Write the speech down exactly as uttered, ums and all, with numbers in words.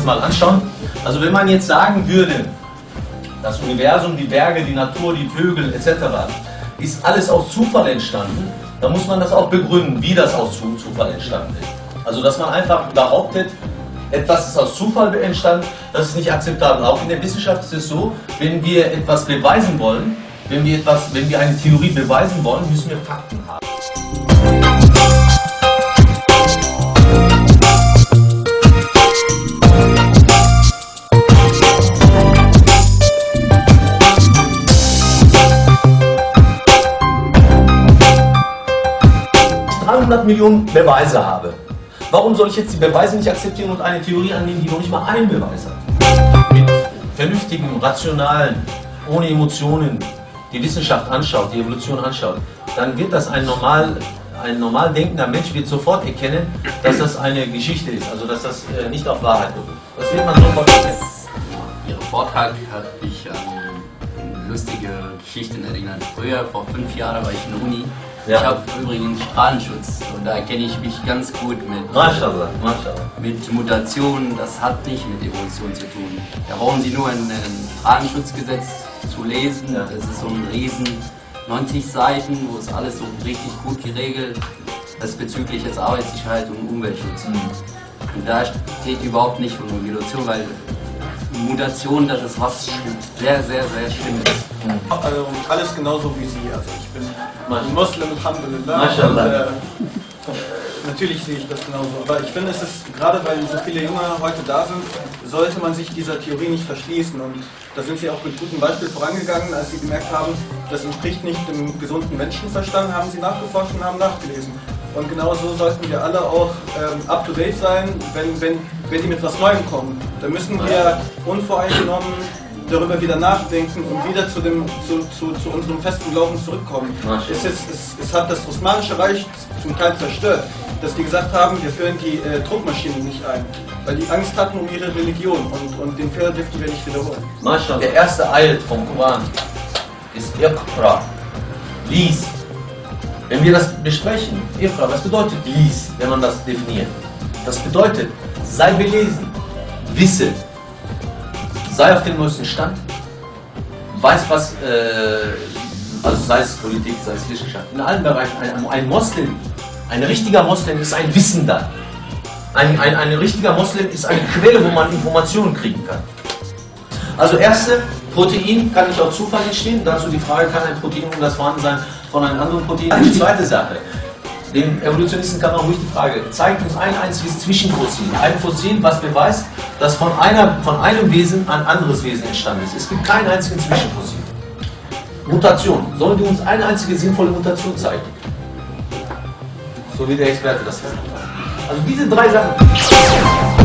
das mal anschauen. Also wenn man jetzt sagen würde, das Universum, die Berge, die Natur, die Vögel et cetera ist alles aus Zufall entstanden, dann muss man das auch begründen, wie das aus Zufall entstanden ist. Also dass man einfach behauptet, etwas ist aus Zufall entstanden, das ist nicht akzeptabel. Auch in der Wissenschaft ist es so, wenn wir etwas beweisen wollen, wenn wir, etwas, wenn wir eine Theorie beweisen wollen, müssen wir Fakten haben. dreihundert Millionen Beweise habe. Warum soll ich jetzt die Beweise nicht akzeptieren und eine Theorie annehmen, die noch nicht mal einen Beweis hat? Mit vernünftigen, rationalen, ohne Emotionen die Wissenschaft anschaut, die Evolution anschaut, dann wird das ein normal, ein normal denkender Mensch wird sofort erkennen, dass das eine Geschichte ist, also dass das äh, nicht auf Wahrheit beruht. Das wird man sofort erkennen. Ihr Vortrag hat mich an lustige Geschichten erinnert. Früher, vor fünf Jahren, war ich in der Uni. Ja. Ich habe übrigens Strahlenschutz und da kenne ich mich ganz gut mit, Maschallah, Maschallah. mit Mutationen. Das hat nicht mit Evolution zu tun. Da brauchen Sie nur ein, ein Strahlenschutzgesetz zu lesen. Ja. Das ist so ein riesen neunzig Seiten, wo es alles so richtig gut geregelt ist bezüglich jetzt Arbeitssicherheit und Umweltschutz. Mhm. Und da steht überhaupt nicht von Evolution, weil Mutation, das ist was sehr, sehr, sehr Schlimmes. Also alles genauso wie Sie. Also ich bin ein Muslim, Alhamdulillah. Maschallah. Und, äh, natürlich sehe ich das genauso. Aber ich finde, es ist, gerade weil so viele Junge heute da sind, sollte man sich dieser Theorie nicht verschließen. Und da sind Sie auch mit gutem Beispiel vorangegangen, als Sie gemerkt haben, das entspricht nicht dem gesunden Menschenverstand, haben Sie nachgeforscht und haben nachgelesen. Und genau so sollten wir alle auch ähm, up-to-date sein, wenn, wenn, wenn die mit was Neuem kommen. Da müssen wir unvoreingenommen darüber wieder nachdenken und wieder zu, dem, zu, zu, zu unserem festen Glauben zurückkommen. Es, ist, es, es hat das Osmanische Reich zum Teil zerstört, dass die gesagt haben, wir führen die äh, Druckmaschinen nicht ein, weil die Angst hatten um ihre Religion und, und den Fehler dürften wir nicht wiederholen. Maschallah. Der erste Ayat vom Koran ist Iqra, lies. Wenn wir das besprechen, Iqra, was bedeutet lies, wenn man das definiert? Das bedeutet, sei belesen, wisse, sei auf dem neuesten Stand, weiß was, äh, also sei es Politik, sei es Wissenschaft, in allen Bereichen. Ein, ein Moslem, ein richtiger Moslem ist ein Wissender. Ein, ein, ein richtiger Moslem ist eine Quelle, wo man Informationen kriegen kann. Also erste, Protein kann nicht aus Zufall entstehen. Dazu die Frage, kann ein Protein um das Vorhandensein von einem anderen Protein? Die zweite Sache, den Evolutionisten kann man ruhig die Frage, zeigt uns ein einziges Zwischenfossil. Ein Fossil, was beweist, dass von, einer, von einem Wesen ein anderes Wesen entstanden ist. Es gibt keinen einzigen Zwischenfossil. Mutation. Sollen die uns eine einzige sinnvolle Mutation zeigen? So wie der Experte das gesagt hat. Also diese drei Sachen.